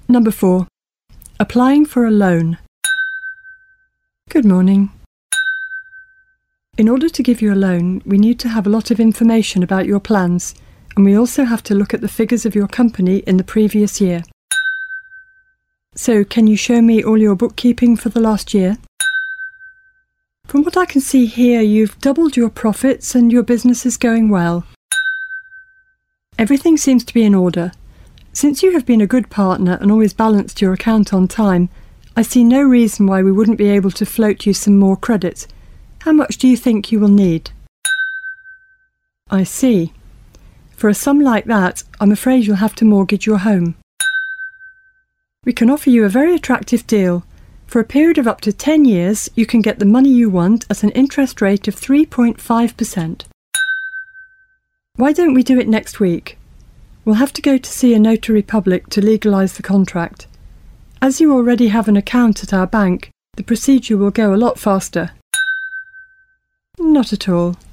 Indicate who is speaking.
Speaker 1: Number 4. Applying for a loan. Good morning. In order to give you a loan, we need to have a lot of information about your plans, and we also have to look at the figures of your company in the previous year. So, can you show me all your bookkeeping for the last year? From what I can see here, you've doubled your profits and your business is going well. Everything seems to be in order. Since you have been a good partner and always balanced your account on time, I see no reason why we wouldn't be able to float you some more credit. How much do you think you will need? I see. For a sum like that, I'm afraid you'll have to mortgage your home. We can offer you a very attractive deal. For a period of up to 10 years, you can get the money you want at an interest rate of 3.5%. Why don't we do it next week? We'll have to go to see a notary public to legalise the contract. As you already have an account at our bank, the procedure will go a lot faster. Not at all.